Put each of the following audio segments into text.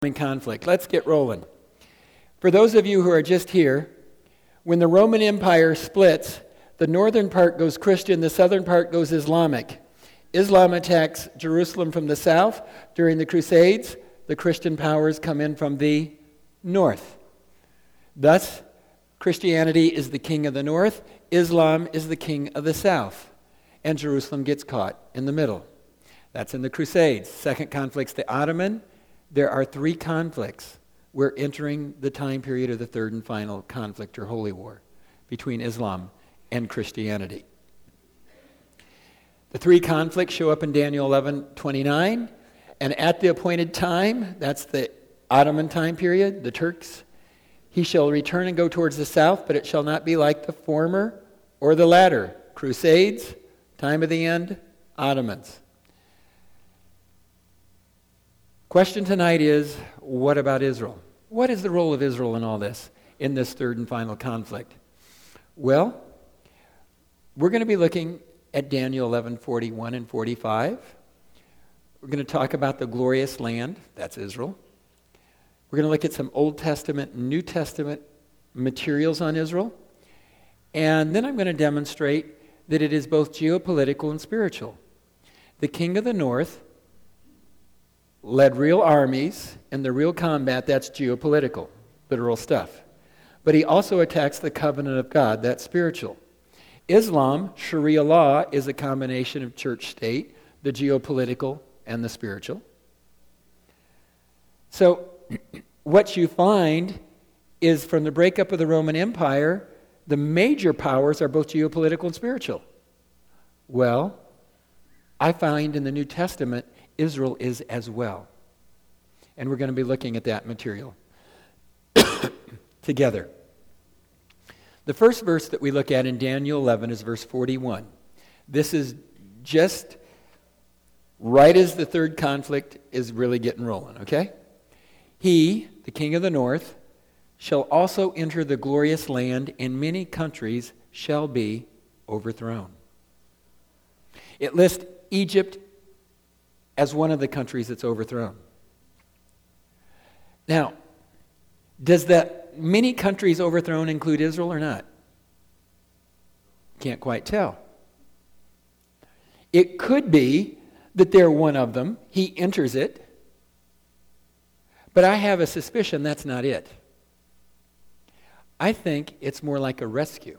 conflict. Let's get rolling. For those of you who are just here, when the Roman Empire splits, the northern part goes Christian, the southern part goes Islamic. Islam attacks Jerusalem from the south. During the Crusades, the Christian powers come in from the north. Thus, Christianity is the king of the north, Islam is the king of the south, and Jerusalem gets caught in the middle. That's in the Crusades. Second conflict's the Ottoman. There are three conflicts. We're entering the time period of the third and final conflict or holy war between Islam and Christianity. The three conflicts show up in Daniel 11:29, and at the appointed time, that's the Ottoman time period, the Turks, he shall return and go towards the south, but it shall not be like the former or the latter. Crusades, time of the end, Ottomans. Question tonight is, what about Israel? What is the role of Israel in all this, in this third and final conflict? Well, we're going to be looking at Daniel 11:41 and 45. We're going to talk about the glorious land, that's Israel. We're going to look at some Old Testament and New Testament materials on Israel. And then I'm going to demonstrate that it is both geopolitical and spiritual. The king of the north led real armies in the real combat, that's geopolitical, literal stuff. But he also attacks the covenant of God, that's spiritual. Islam, Sharia law, is a combination of church-state, the geopolitical, and the spiritual. So what you find is from the breakup of the Roman Empire, the major powers are both geopolitical and spiritual. Well, I find in the New Testament Israel is as well. And we're going to be looking at that material together. The first verse that we look at in Daniel 11 is verse 41. This is just right as the third conflict is really getting rolling, okay? He, the king of the north, shall also enter the glorious land, and many countries shall be overthrown. It lists Egypt as one of the countries that's overthrown. Now, does that many countries overthrown include Israel or not? Can't quite tell. It could be that they're one of them. He enters it. But I have a suspicion that's not it. I think it's more like a rescue.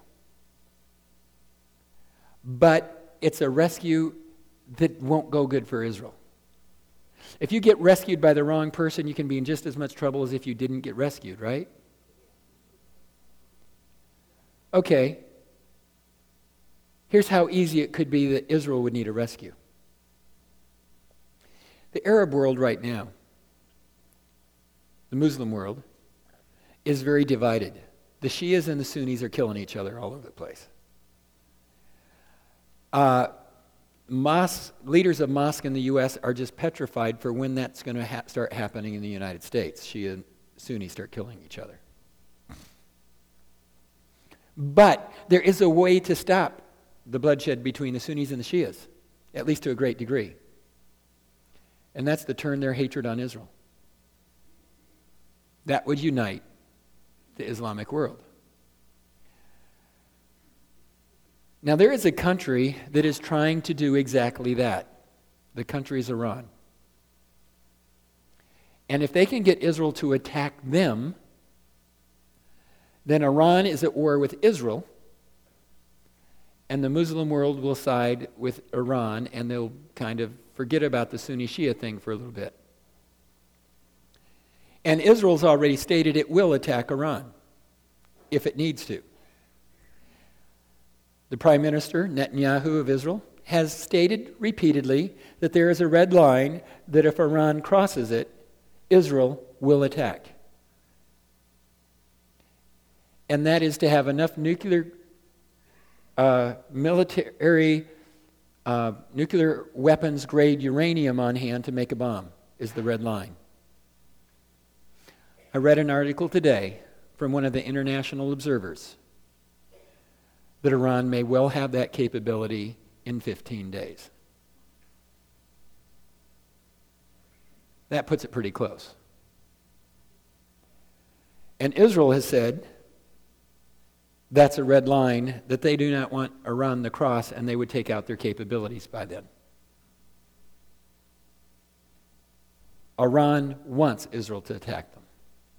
But it's a rescue that won't go good for Israel. If you get rescued by the wrong person, you can be in just as much trouble as if you didn't get rescued, right? Okay. Here's how easy it could be that Israel would need a rescue. The Arab world right now, the Muslim world, is very divided. The Shias and the Sunnis are killing each other all over the place. Leaders of mosque in the U.S. are just petrified for when that's going to start happening in the United States. Shia and Sunni start killing each other. But there is a way to stop the bloodshed between the Sunnis and the Shias, at least to a great degree. And that's to turn their hatred on Israel. That would unite the Islamic world. Now, there is a country that is trying to do exactly that. The country is Iran. And if they can get Israel to attack them, then Iran is at war with Israel, and the Muslim world will side with Iran, and they'll kind of forget about the Sunni-Shia thing for a little bit. And Israel's already stated it will attack Iran, if it needs to. The Prime Minister, Netanyahu of Israel, has stated repeatedly that there is a red line that if Iran crosses it, Israel will attack. And that is to have enough nuclear weapons grade uranium on hand to make a bomb, is the red line. I read an article today from one of the international observers that Iran may well have that capability in 15 days. That puts it pretty close. And Israel has said that's a red line, that they do not want Iran to cross, and they would take out their capabilities by then. Iran wants Israel to attack them.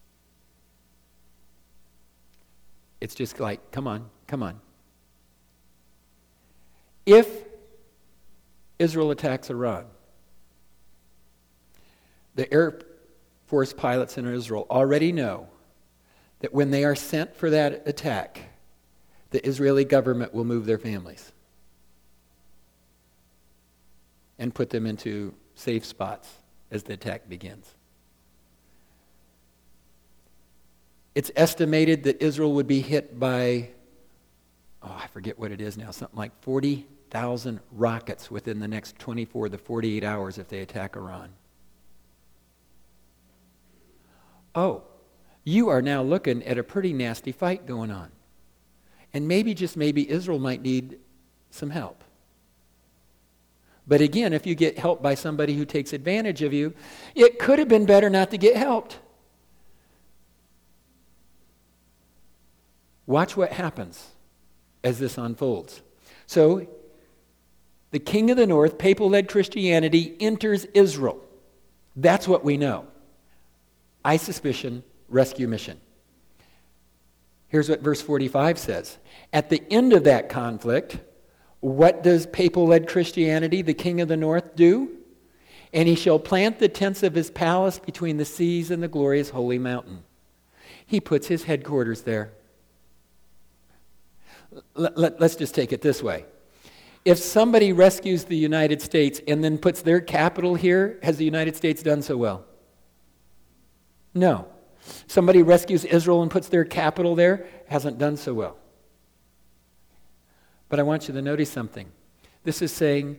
It's just like, come on, come on. If Israel attacks Iran, the Air Force pilots in Israel already know that when they are sent for that attack, the Israeli government will move their families and put them into safe spots as the attack begins. It's estimated that Israel would be hit by, I forget what it is now, something like 40,000 rockets within the next 24 to 48 hours if they attack Iran. Oh, you are now looking at a pretty nasty fight going on. And maybe, just maybe, Israel might need some help. But again, if you get help by somebody who takes advantage of you, it could have been better not to get helped. Watch what happens as this unfolds. So, the king of the north, papal-led Christianity, enters Israel. That's what we know. I suspicion rescue mission. Here's what verse 45 says. At the end of that conflict, what does papal-led Christianity, the king of the north, do? And he shall plant the tents of his palace between the seas and the glorious holy mountain. He puts his headquarters there. Let's just take it this way. If somebody rescues the United States and then puts their capital here, has the United States done so well? No. Somebody rescues Israel and puts their capital there, hasn't done so well. But I want you to notice something. This is saying,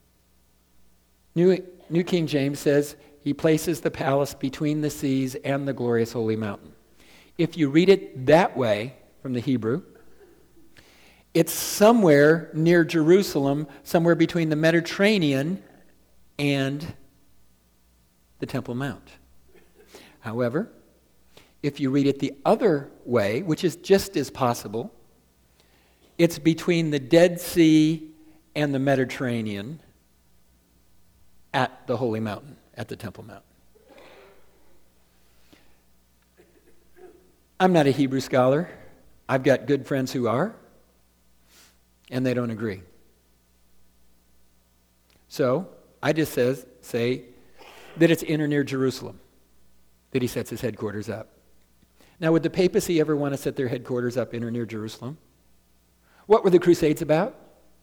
New King James says, he places the palace between the seas and the glorious holy mountain. If you read it that way from the Hebrew, it's somewhere near Jerusalem, somewhere between the Mediterranean and the Temple Mount. However, if you read it the other way, which is just as possible, it's between the Dead Sea and the Mediterranean at the Holy Mountain, at the Temple Mount. I'm not a Hebrew scholar. I've got good friends who are, and they don't agree. So, I just say that it's in or near Jerusalem that he sets his headquarters up. Now, would the papacy ever want to set their headquarters up in or near Jerusalem? What were the Crusades about?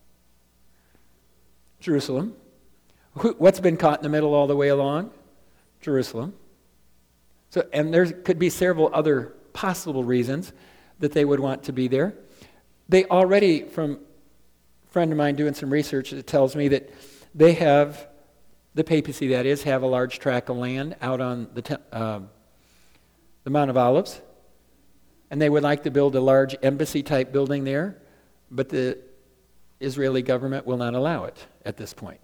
Jerusalem. What's been caught in the middle all the way along? Jerusalem. So, and there could be several other possible reasons that they would want to be there. They already, from a friend of mine doing some research, it tells me that they have, the papacy that is, have a large tract of land out on the Mount of Olives, and they would like to build a large embassy-type building there, but the Israeli government will not allow it at this point.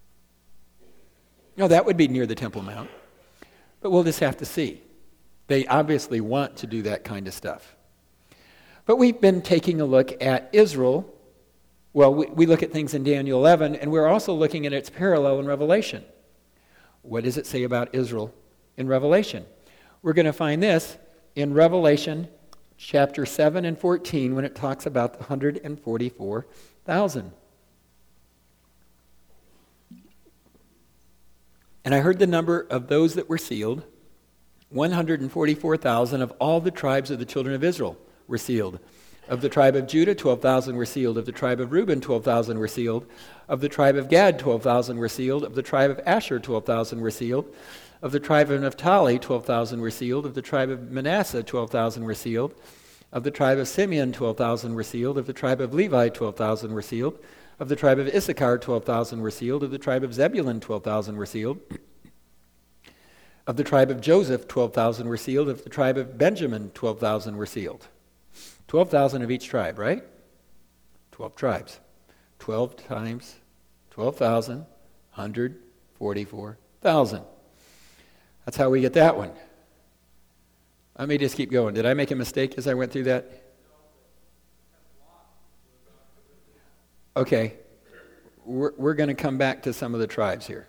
No, that would be near the Temple Mount, but we'll just have to see. They obviously want to do that kind of stuff. But we've been taking a look at Israel. Well, we look at things in Daniel 11, and we're also looking at its parallel in Revelation. What does it say about Israel in Revelation? We're going to find this in Revelation chapter 7 and 14 when it talks about the 144,000. And I heard the number of those that were sealed, 144,000 of all the tribes of the children of Israel were sealed. Of the tribe of Judah, 12,000 were sealed. Of the tribe of Reuben, 12,000 were sealed. Of the tribe of Gad, 12,000 were sealed. Of the tribe of Asher, 12,000 were sealed. Of the tribe of Naphtali, 12,000 were sealed. Of the tribe of Manasseh, 12,000 were sealed. Of the tribe of Simeon, 12,000 were sealed. Of the tribe of Levi, 12,000 were sealed. Of the tribe of Issachar, 12,000 were sealed. Of the tribe of Zebulun, 12,000 were sealed. Of the tribe of Joseph, 12,000 were sealed. Of the tribe of Benjamin, 12,000 were sealed. 12,000 of each tribe, right? 12 tribes. 12 times 12,000, 144,000. That's how we get that one. Let me just keep going. Did I make a mistake as I went through that? Okay. We're going to come back to some of the tribes here.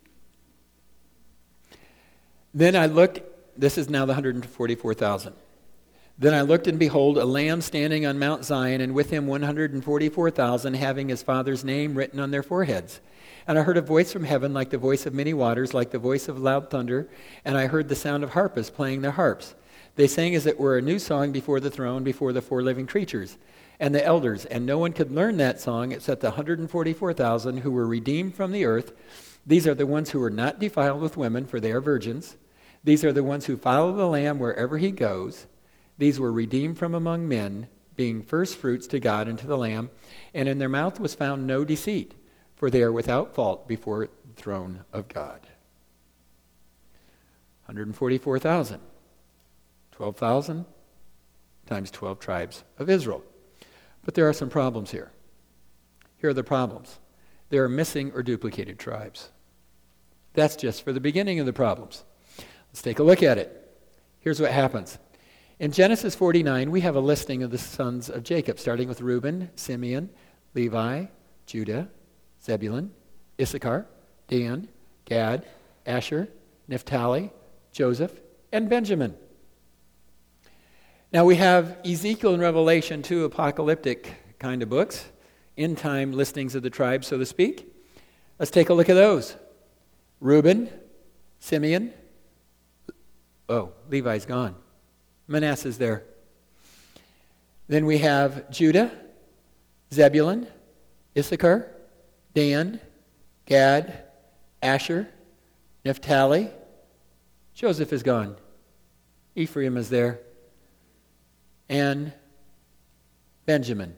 Then I looked, this is now the 144,000. Then I looked, and behold, a Lamb standing on Mount Zion, and with him 144,000, having his Father's name written on their foreheads. And I heard a voice from heaven, like the voice of many waters, like the voice of loud thunder, and I heard the sound of harpists playing their harps. They sang as it were a new song before the throne, before the four living creatures and the elders. And no one could learn that song except the 144,000 who were redeemed from the earth. These are the ones who are not defiled with women, for they are virgins. These are the ones who follow the Lamb wherever he goes. These were redeemed from among men, being first fruits to God and to the Lamb. And in their mouth was found no deceit, for they are without fault before the throne of God. 144,000. 12,000 times 12 tribes of Israel. But there are some problems here. Here are the problems. There are missing or duplicated tribes. That's just for the beginning of the problems. Let's take a look at it. Here's what happens. In Genesis 49, we have a listing of the sons of Jacob, starting with Reuben, Simeon, Levi, Judah, Zebulun, Issachar, Dan, Gad, Asher, Naphtali, Joseph, and Benjamin. Now we have Ezekiel and Revelation, two apocalyptic kind of books, end-time listings of the tribes, so to speak. Let's take a look at those. Reuben, Simeon. Oh, Levi's gone. Manasseh's there. Then we have Judah, Zebulun, Issachar, Dan, Gad, Asher, Naphtali. Joseph is gone. Ephraim is there. And Benjamin.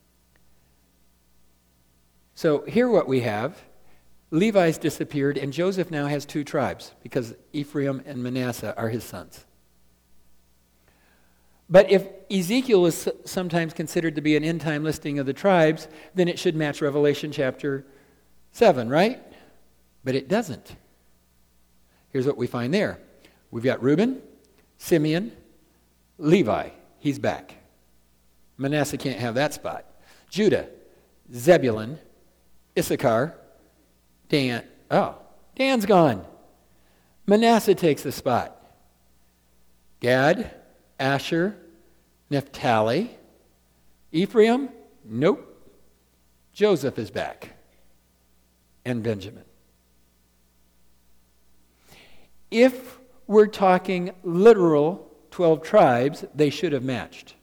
So here what we have, Levi's disappeared, and Joseph now has two tribes because Ephraim and Manasseh are his sons. But if Ezekiel is sometimes considered to be an end-time listing of the tribes, then it should match Revelation chapter 7, right? But it doesn't. Here's what we find there. We've got Reuben, Simeon, Levi. He's back. Manasseh can't have that spot. Judah, Zebulun, Issachar, Dan. Oh, Dan's gone. Manasseh takes the spot. Gad, Asher, Naphtali. Ephraim? Nope. Joseph is back. And Benjamin. If we're talking literal 12 tribes, they should have matched.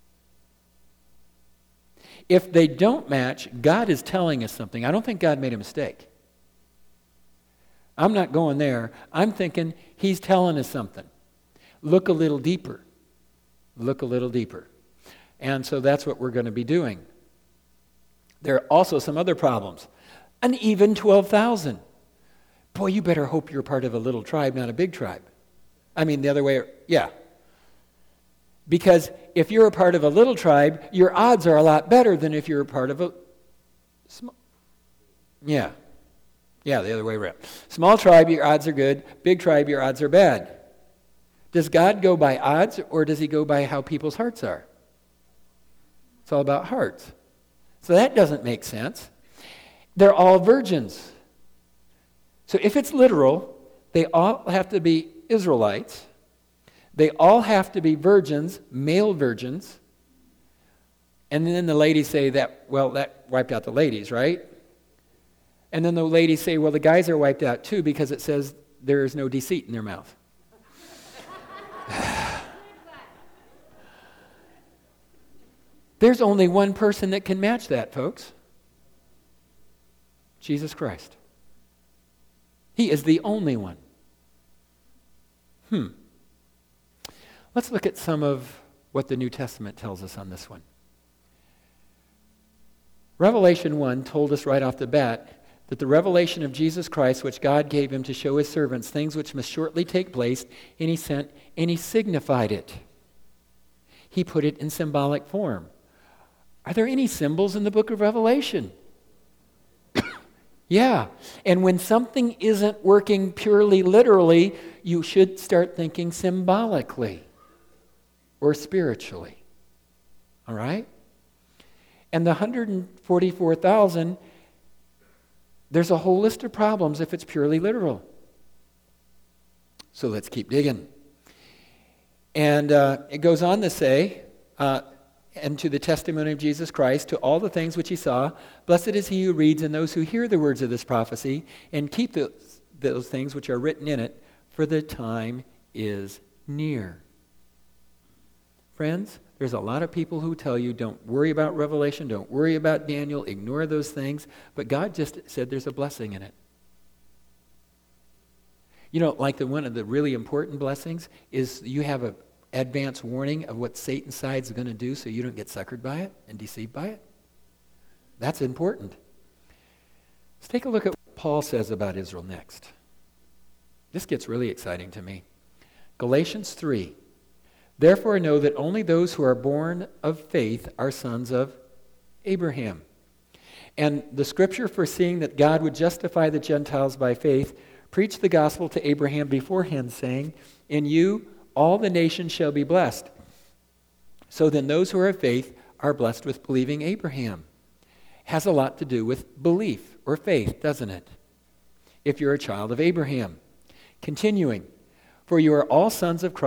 If they don't match, God is telling us something. I don't think God made a mistake. I'm not going there. I'm thinking he's telling us something. Look a little deeper. Look a little deeper. And so that's what we're going to be doing. There are also some other problems. An even 12,000. Boy, you better hope you're part of a little tribe, not a big tribe. I mean, the other way, yeah. Because if you're a part of a little tribe, your odds are a lot better than if you're a part of a small. Yeah, the other way around. Small tribe, your odds are good. Big tribe, your odds are bad. Does God go by odds, or does he go by how people's hearts are? It's all about hearts. So that doesn't make sense. They're all virgins. So if it's literal, they all have to be Israelites. They all have to be virgins, male virgins. And then the ladies say that wiped out the ladies, right? And then the ladies say, well, the guys are wiped out too because it says there is no deceit in their mouth. There's only one person that can match that, folks. Jesus Christ. He is the only one. Let's look at some of what the New Testament tells us on this one. Revelation 1 told us right off the bat that the revelation of Jesus Christ, which God gave him to show his servants things which must shortly take place, and he sent and he signified it. He put it in symbolic form. Are there any symbols in the book of Revelation? Yeah. And when something isn't working purely literally, you should start thinking symbolically. or spiritually. All right? And the 144,000, there's a whole list of problems if it's purely literal. So let's keep digging. And it goes on to say, and to the testimony of Jesus Christ, to all the things which he saw, blessed is he who reads and those who hear the words of this prophecy and keep those things which are written in it, for the time is near. Friends, there's a lot of people who tell you, don't worry about Revelation, don't worry about Daniel, ignore those things, but God just said there's a blessing in it. You know, like one of the really important blessings is you have an advance warning of what Satan's side is going to do so you don't get suckered by it and deceived by it. That's important. Let's take a look at what Paul says about Israel next. This gets really exciting to me. Galatians 3. Therefore know that only those who are born of faith are sons of Abraham. And the scripture foreseeing that God would justify the Gentiles by faith preached the gospel to Abraham beforehand, saying, in you all the nations shall be blessed. So then those who are of faith are blessed with believing Abraham. Has a lot to do with belief or faith, doesn't it? If you're a child of Abraham. Continuing, for you are all sons of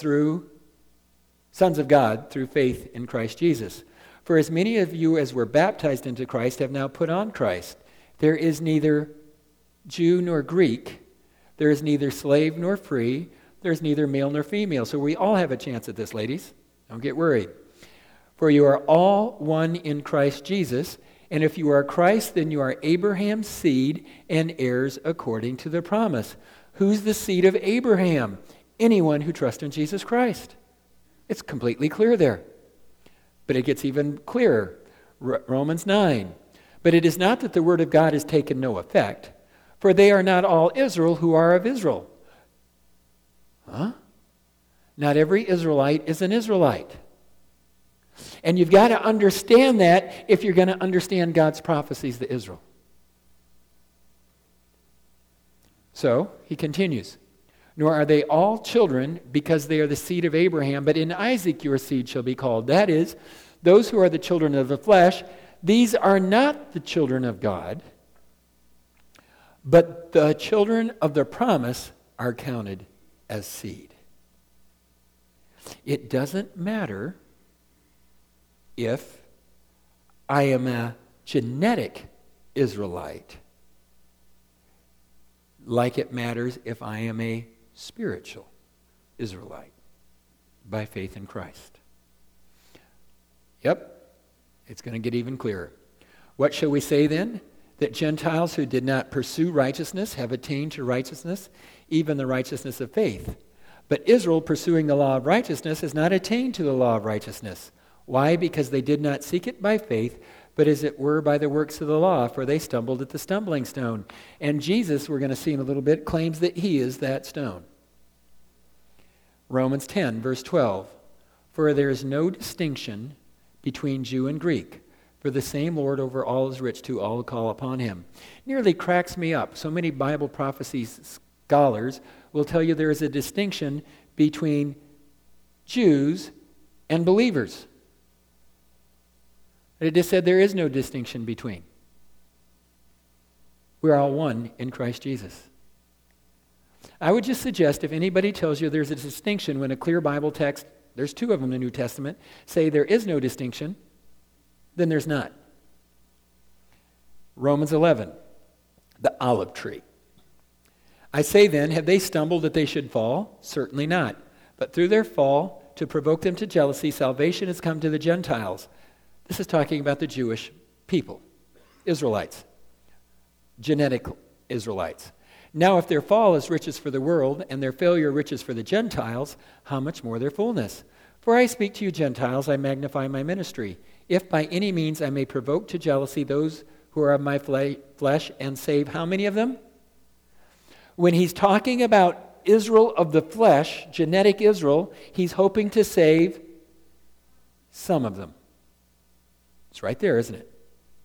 God through faith in Christ Jesus. For as many of you as were baptized into Christ have now put on Christ. There is neither Jew nor Greek. There is neither slave nor free. There's neither male nor female. So we all have a chance at this, ladies. Don't get worried. For you are all one in Christ Jesus. And if you are Christ, then you are Abraham's seed and heirs according to the promise. Who's the seed of Abraham? Anyone who trusts in Jesus Christ. It's completely clear there. But it gets even clearer. Romans 9. But it is not that the word of God has taken no effect, for they are not all Israel who are of Israel. Huh? Not every Israelite is an Israelite. And you've got to understand that if you're going to understand God's prophecies to Israel. So, he continues, nor are they all children because they are the seed of Abraham, but in Isaac your seed shall be called. That is, those who are the children of the flesh, these are not the children of God, but the children of the promise are counted as seed. It doesn't matter if I am a genetic Israelite, like it matters if I am a spiritual Israelite by faith in Christ. Yep, it's going to get even clearer. What shall we say then? That Gentiles who did not pursue righteousness have attained to righteousness, even the righteousness of faith. But Israel, pursuing the law of righteousness, has not attained to the law of righteousness. Why? Because they did not seek it by faith, but as it were by the works of the law, for they stumbled at the stumbling stone. And Jesus, we're going to see in a little bit, claims that he is that stone. Romans 10, verse 12. For there is no distinction between Jew and Greek, for the same Lord over all is rich to all who call upon him. Nearly cracks me up. So many Bible prophecy scholars will tell you there is a distinction between Jews and believers. It just said there is no distinction between. We're all one in Christ Jesus. I would just suggest if anybody tells you there's a distinction when a clear Bible text, there's two of them in the New Testament, say there is no distinction, then there's not. Romans 11, the olive tree. I say then, have they stumbled that they should fall? Certainly not. But through their fall, to provoke them to jealousy, salvation has come to the Gentiles. This is talking about the Jewish people, Israelites, genetic Israelites. Now if their fall is riches for the world, and their failure riches for the Gentiles, how much more their fullness? For I speak to you Gentiles, I magnify my ministry. If by any means I may provoke to jealousy those who are of my flesh and save how many of them? When he's talking about Israel of the flesh, genetic Israel, he's hoping to save some of them. It's right there, isn't it?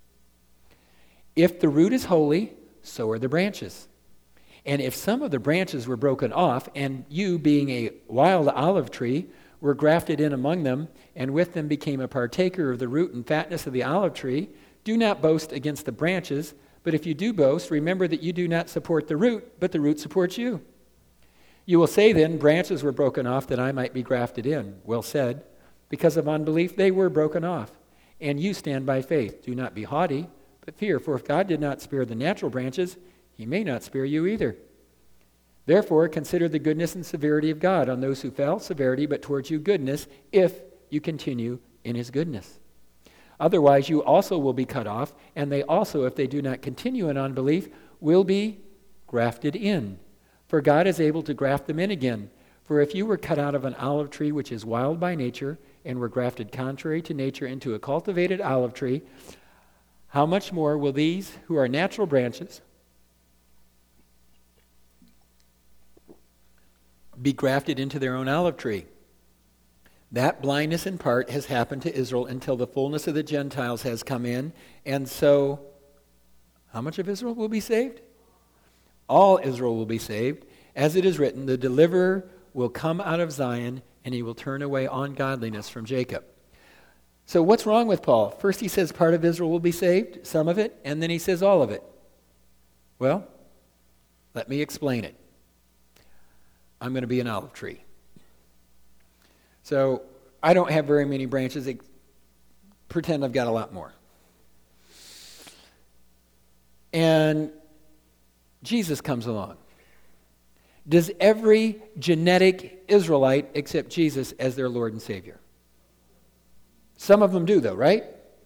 If the root is holy, so are the branches. And if some of the branches were broken off, and you, being a wild olive tree, were grafted in among them, and with them became a partaker of the root and fatness of the olive tree. Do not boast against the branches, but if you do boast, remember that you do not support the root, but the root supports you. You will say then, branches were broken off that I might be grafted in. Well said. Because of unbelief, they were broken off. And you stand by faith. Do not be haughty, but fear, for if God did not spare the natural branches, he may not spare you either. Therefore, consider the goodness and severity of God on those who fell, severity, but towards you goodness, if you continue in his goodness. Otherwise, you also will be cut off, and they also, if they do not continue in unbelief, will be grafted in. For God is able to graft them in again. For if you were cut out of an olive tree which is wild by nature, and were grafted contrary to nature into a cultivated olive tree, how much more will these who are natural branches be grafted into their own olive tree? That blindness in part has happened to Israel until the fullness of the Gentiles has come in. And so, how much of Israel will be saved? All Israel will be saved. As it is written, the deliverer will come out of Zion, and he will turn away ungodliness from Jacob. So what's wrong with Paul? First he says part of Israel will be saved, some of it, and then he says all of it. Well, let me explain it. I'm going to be an olive tree. So I don't have very many branches. Pretend I've got a lot more. And Jesus comes along. Does every genetic Israelite accept Jesus as their Lord and Savior? Some of them do, though, right?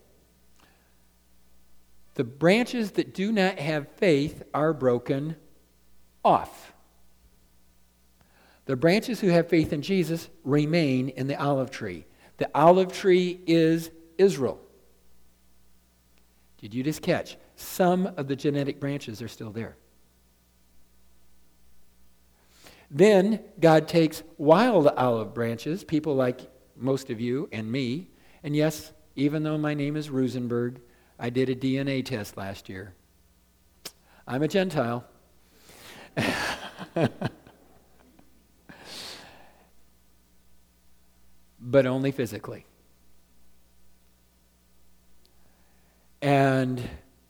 The branches that do not have faith are broken off. The branches who have faith in Jesus remain in the olive tree. The olive tree is Israel. Did you just catch? Some of the genetic branches are still there. Then God takes wild olive branches, people like most of you and me, and yes, even though my name is Rosenberg, I did a DNA test last year. I'm a Gentile. But only physically. And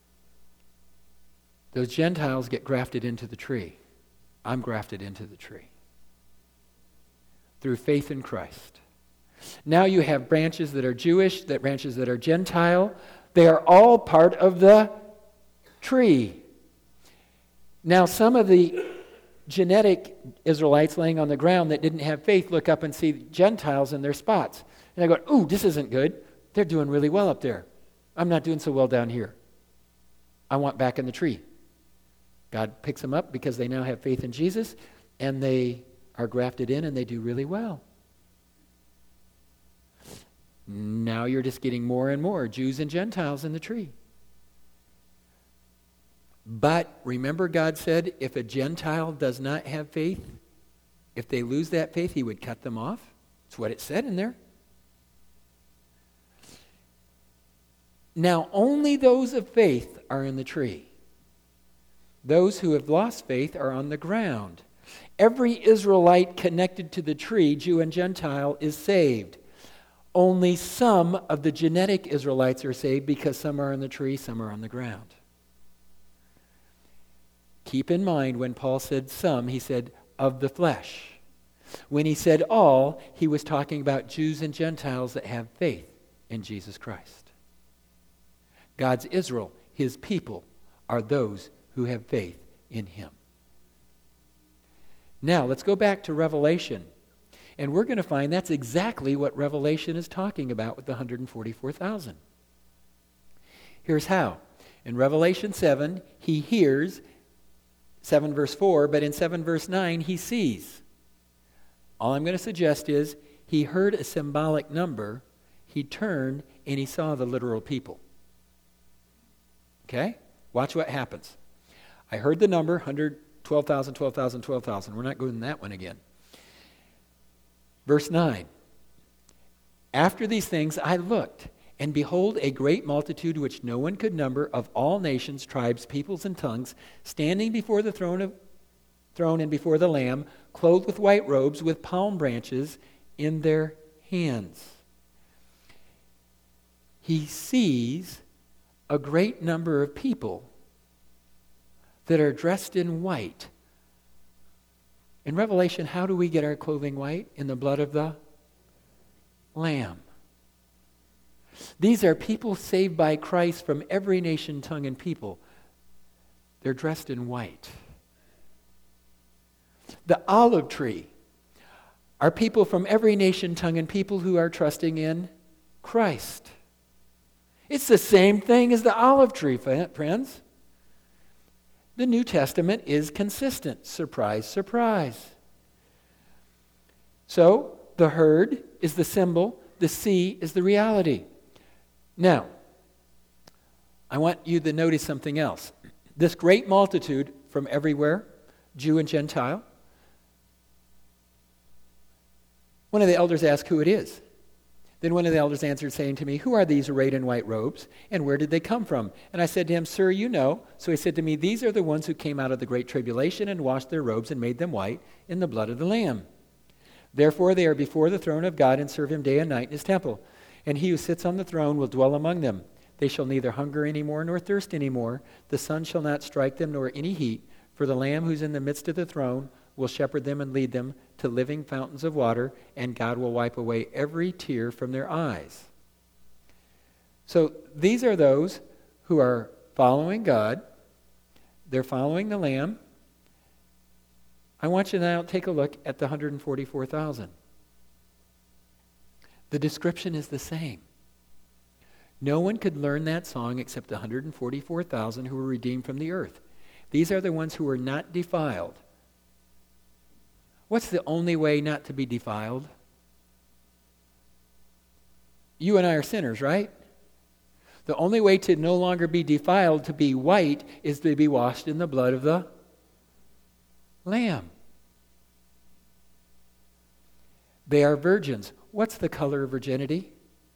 those Gentiles get grafted into the tree. I'm grafted into the tree through faith in Christ. Now you have branches that are Jewish, branches that are Gentile. They are all part of the tree. Now some of the genetic Israelites laying on the ground that didn't have faith look up and see Gentiles in their spots. And they go, ooh, this isn't good. They're doing really well up there. I'm not doing so well down here. I want back in the tree. God picks them up because they now have faith in Jesus, and they are grafted in and they do really well. Now you're just getting more and more Jews and Gentiles in the tree. But remember, God said if a Gentile does not have faith, if they lose that faith, he would cut them off. That's what it said in there. Now only those of faith are in the tree. Those who have lost faith are on the ground. Every Israelite connected to the tree, Jew and Gentile, is saved. Only some of the genetic Israelites are saved because some are in the tree, some are on the ground. Keep in mind when Paul said some, he said of the flesh. When he said all, he was talking about Jews and Gentiles that have faith in Jesus Christ. God's Israel, his people, are those who have faith in him. Now, let's go back to Revelation. And we're going to find that's exactly what Revelation is talking about with the 144,000. Here's how. In Revelation 7, he hears, 7 verse 4, but in 7 verse 9, he sees. All I'm going to suggest is he heard a symbolic number, he turned, and he saw the literal people. Okay? Watch what happens. I heard the number, 112,000, 12,000, 12,000. We're not going that one again. Verse 9. After these things I looked, and behold, a great multitude which no one could number, of all nations, tribes, peoples, and tongues, standing before the throne and before the Lamb, clothed with white robes, with palm branches in their hands. He sees a great number of people that are dressed in white. In Revelation, how do we get our clothing white? In the blood of the Lamb. These are people saved by Christ from every nation, tongue, and people. They're dressed in white. The olive tree are people from every nation, tongue, and people who are trusting in Christ. It's the same thing as the olive tree, friends. The New Testament is consistent. Surprise, surprise. So, the herd is the symbol, the sea is the reality. Now, I want you to notice something else. This great multitude from everywhere, Jew and Gentile, one of the elders asked who it is. Then one of the elders answered, saying to me, "Who are these arrayed in white robes, and where did they come from?" And I said to him, "Sir, you know." So he said to me, "These are the ones who came out of the great tribulation and washed their robes and made them white in the blood of the Lamb. Therefore they are before the throne of God and serve him day and night in his temple. And he who sits on the throne will dwell among them. They shall neither hunger any more nor thirst any more. The sun shall not strike them nor any heat. For the Lamb who's in the midst of the throne will shepherd them and lead them to living fountains of water, and God will wipe away every tear from their eyes." So these are those who are following God. They're following the Lamb. I want you to now take a look at the 144,000. The description is the same. No one could learn that song except the 144,000 who were redeemed from the earth. These are the ones who were not defiled. What's the only way not to be defiled? You and I are sinners, right? The only way to no longer be defiled, to be white, is to be washed in the blood of the Lamb. They are virgins. What's the color of virginity?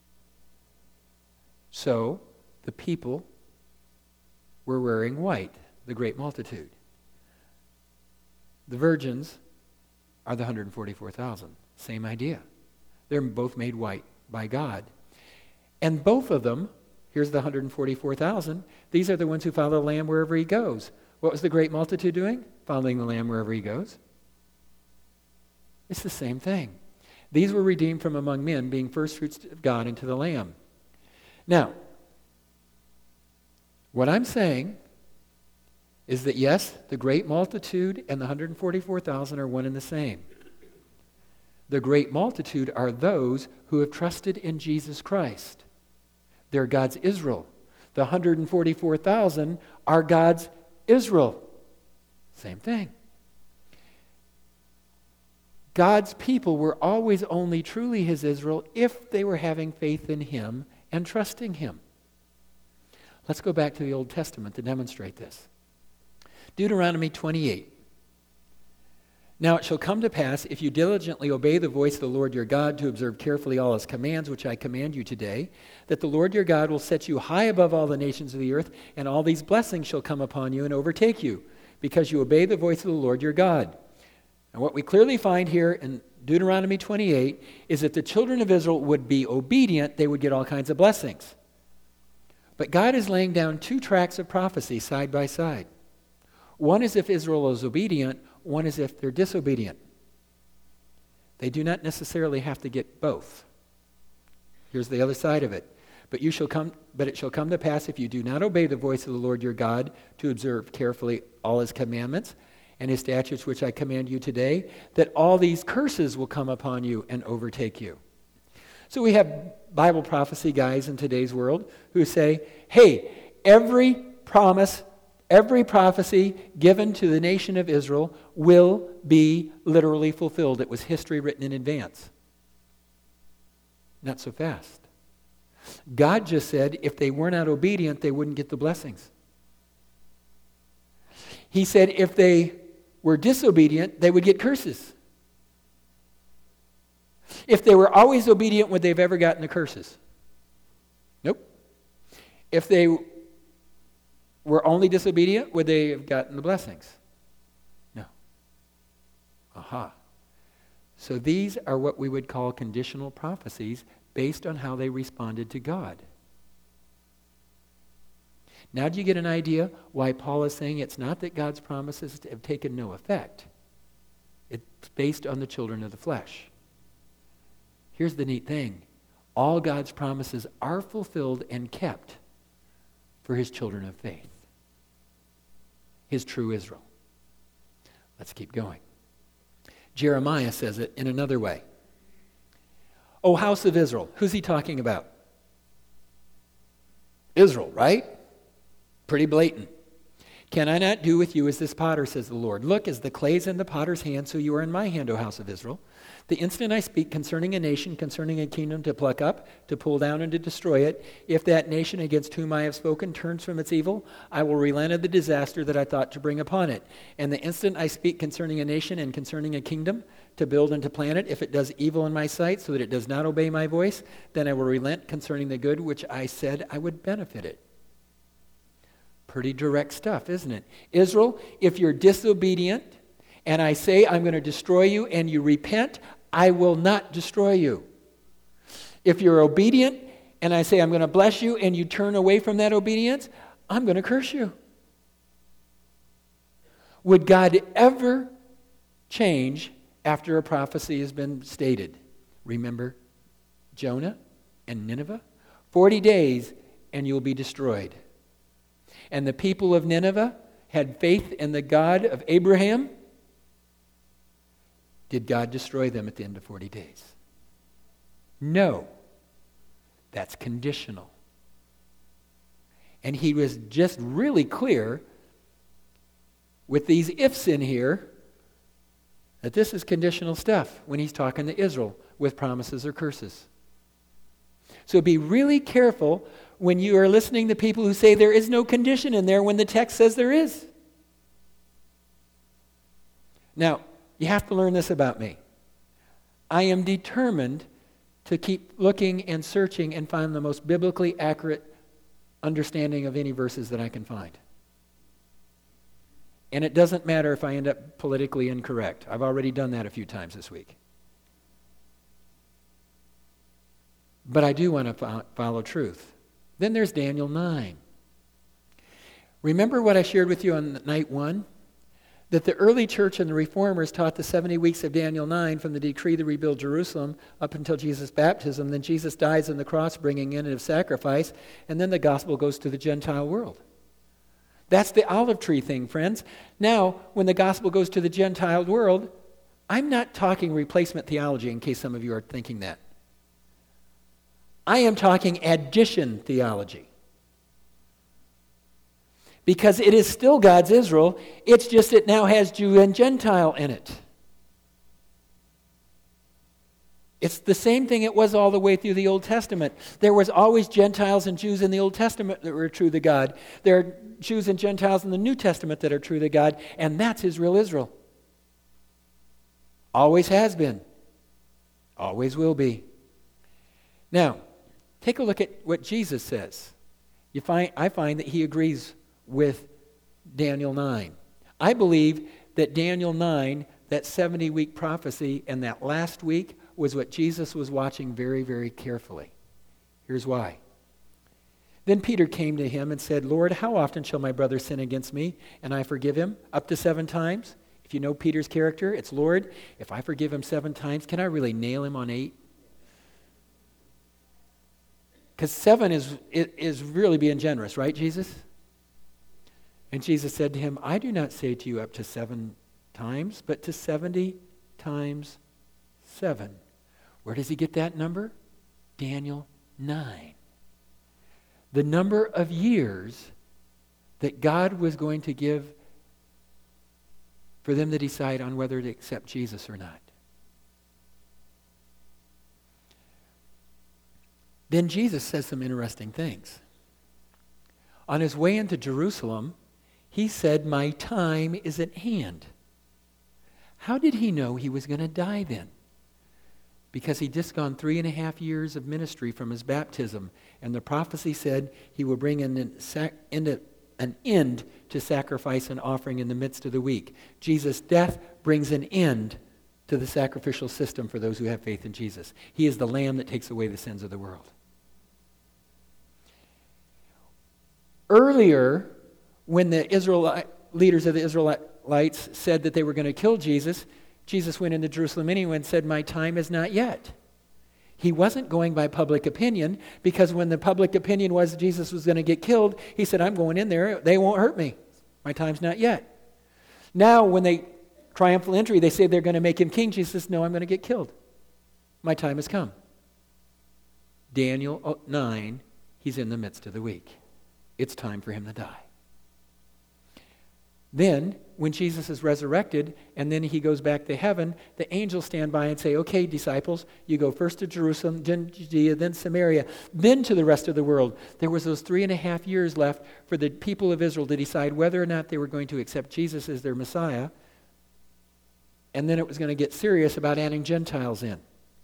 So, the people were wearing white, the great multitude. The virgins are the 144,000. Same idea. They're both made white by God. And both of them, here's the 144,000, these are the ones who follow the Lamb wherever he goes. What was the great multitude doing? Following the Lamb wherever he goes. It's the same thing. These were redeemed from among men, being firstfruits of God into the Lamb. Now, what I'm saying is that yes, the great multitude and the 144,000 are one and the same. The great multitude are those who have trusted in Jesus Christ. They're God's Israel. The 144,000 are God's Israel. Same thing. God's people were always only truly his Israel if they were having faith in him and trusting him. Let's go back to the Old Testament to demonstrate this. Deuteronomy 28. "Now it shall come to pass, if you diligently obey the voice of the Lord your God to observe carefully all his commands, which I command you today, that the Lord your God will set you high above all the nations of the earth, and all these blessings shall come upon you and overtake you, because you obey the voice of the Lord your God." And what we clearly find here in Deuteronomy 28 is that the children of Israel would be obedient, they would get all kinds of blessings. But God is laying down two tracks of prophecy side by side. One is if Israel is obedient, one is if they're disobedient. They do not necessarily have to get both. Here's the other side of it. But it shall come to pass, if you do not obey the voice of the Lord your God to observe carefully all his commandments and his statutes which I command you today, that all these curses will come upon you and overtake you. So we have Bible prophecy guys in today's world who say, hey, every promise, every prophecy given to the nation of Israel will be literally fulfilled. It was history written in advance. Not so fast. God just said if they were not obedient, they wouldn't get the blessings. He said if they were disobedient, they would get curses. If they were always obedient, would they have ever gotten the curses? Nope. If they were only disobedient, would they have gotten the blessings? No. Aha. So these are what we would call conditional prophecies based on how they responded to God. Now do you get an idea why Paul is saying it's not that God's promises have taken no effect? It's based on the children of the flesh. Here's the neat thing. All God's promises are fulfilled and kept for his children of faith. His true Israel. Let's keep going. Jeremiah says it in another way. O house of Israel. Who's he talking about? Israel, right? Pretty blatant. Can I not do with you as this potter, says the Lord? Look, as the clay is in the potter's hand, so you are in my hand, O house of Israel. The instant I speak concerning a nation, concerning a kingdom to pluck up, to pull down, and to destroy it, if that nation against whom I have spoken turns from its evil, I will relent of the disaster that I thought to bring upon it. And the instant I speak concerning a nation and concerning a kingdom, to build and to plant it, if it does evil in my sight, so that it does not obey my voice, then I will relent concerning the good which I said I would benefit it. Pretty direct stuff, isn't it? Israel, if you're disobedient, and I say I'm going to destroy you, and you repent, I will not destroy you. If you're obedient, and I say I'm going to bless you, and you turn away from that obedience, I'm going to curse you. Would God ever change after a prophecy has been stated? Remember Jonah and Nineveh? 40 days, and you'll be destroyed. And the people of Nineveh had faith in the God of Abraham. Did God destroy them at the end of 40 days? No. That's conditional. And he was just really clear with these ifs in here that this is conditional stuff when he's talking to Israel with promises or curses. So be really careful when you are listening to people who say there is no condition in there when the text says there is. Now, you have to learn this about me. I am determined to keep looking and searching and find the most biblically accurate understanding of any verses that I can find. And it doesn't matter if I end up politically incorrect. I've already done that a few times this week. But I do want to follow truth. Then there's Daniel 9. Remember what I shared with you on night 1? That the early church and the reformers taught the 70 weeks of Daniel 9 from the decree to rebuild Jerusalem up until Jesus' baptism. Then Jesus dies on the cross, bringing in of sacrifice, and then the gospel goes to the Gentile world. That's the olive tree thing, friends. Now, when the gospel goes to the Gentile world, I'm not talking replacement theology, in case some of you are thinking that. I am talking addition theology. Because it is still God's Israel, it's just it now has Jew and Gentile in it. It's the same thing it was all the way through the Old Testament. There was always Gentiles and Jews in the Old Testament that were true to God. There are Jews and Gentiles in the New Testament that are true to God, and that's his real Israel. Always has been. Always will be. Now, take a look at what Jesus says. I find that he agrees with Daniel 9. I believe that Daniel 9, that 70-week prophecy, and that last week was what Jesus was watching very, very carefully. Here's why. Then Peter came to him and said, Lord, how often shall my brother sin against me, and I forgive him? Up to 7 times? If you know Peter's character, it's, Lord, if I forgive him 7 times, can I really nail him on 8? Because 7 is really being generous, right, Jesus? And Jesus said to him, I do not say to you up to 7 times, but to 70 times 7. Where does he get that number? Daniel 9. The number of years that God was going to give for them to decide on whether to accept Jesus or not. Then Jesus says some interesting things. On his way into Jerusalem, he said, my time is at hand. How did he know he was going to die then? Because he'd just gone 3.5 years of ministry from his baptism, and the prophecy said he would bring an end to sacrifice and offering in the midst of the week. Jesus' death brings an end to the sacrificial system for those who have faith in Jesus. He is the Lamb that takes away the sins of the world. Earlier, when the leaders of the Israelites said that they were going to kill Jesus, Jesus went into Jerusalem anyway and said, "My time is not yet." He wasn't going by public opinion, because when the public opinion was Jesus was going to get killed, he said, "I'm going in there. They won't hurt me. My time's not yet." Now, when they triumphal entry, they say they're going to make him king. Jesus says, "No, I'm going to get killed. My time has come." Daniel 9, he's in the midst of the week. It's time for him to die. Then, when Jesus is resurrected and then he goes back to heaven, the angels stand by and say, "Okay, disciples, you go first to Jerusalem, then Judea, then Samaria, then to the rest of the world." There was those 3.5 years left for the people of Israel to decide whether or not they were going to accept Jesus as their Messiah. And then it was going to get serious about adding Gentiles in.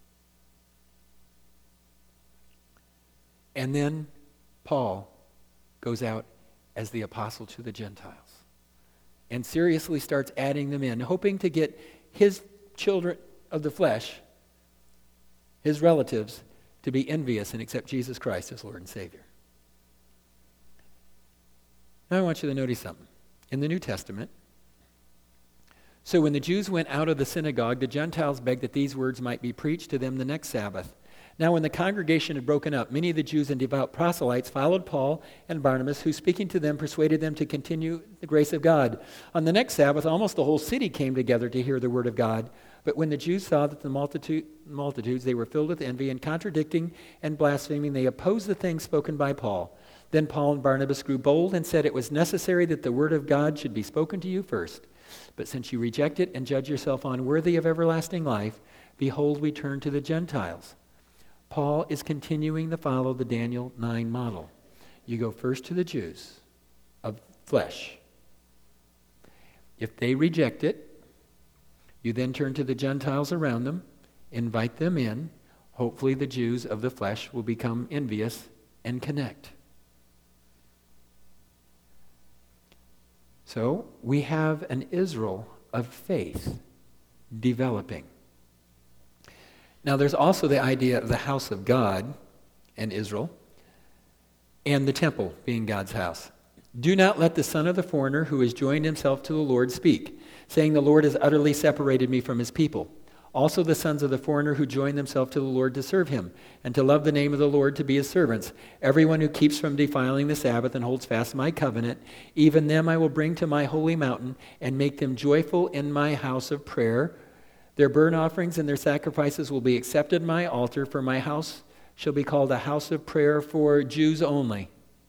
And then Paul goes out as the apostle to the Gentiles and seriously starts adding them in, hoping to get his children of the flesh, his relatives, to be envious and accept Jesus Christ as Lord and Savior. Now I want you to notice something. In the New Testament, so when the Jews went out of the synagogue, the Gentiles begged that these words might be preached to them the next Sabbath. Now when the congregation had broken up, many of the Jews and devout proselytes followed Paul and Barnabas, who speaking to them persuaded them to continue the grace of God. On the next Sabbath, almost the whole city came together to hear the word of God. But when the Jews saw that the multitudes, they were filled with envy, and contradicting and blaspheming, they opposed the things spoken by Paul. Then Paul and Barnabas grew bold and said, "It was necessary that the word of God should be spoken to you first. But since you reject it and judge yourself unworthy of everlasting life, behold, we turn to the Gentiles." Paul is continuing to follow the Daniel 9 model. You go first to the Jews of flesh. If they reject it, you then turn to the Gentiles around them, invite them in. Hopefully the Jews of the flesh will become envious and connect. So we have an Israel of faith developing. Now there's also the idea of the house of God and Israel, and the temple being God's house. "Do not let the son of the foreigner who has joined himself to the Lord speak, saying, 'The Lord has utterly separated me from his people.' Also the sons of the foreigner who join themselves to the Lord to serve him, and to love the name of the Lord, to be his servants. Everyone who keeps from defiling the Sabbath and holds fast my covenant, even them I will bring to my holy mountain, and make them joyful in my house of prayer. Their burnt offerings and their sacrifices will be accepted in my altar, for my house shall be called a house of prayer for Jews only."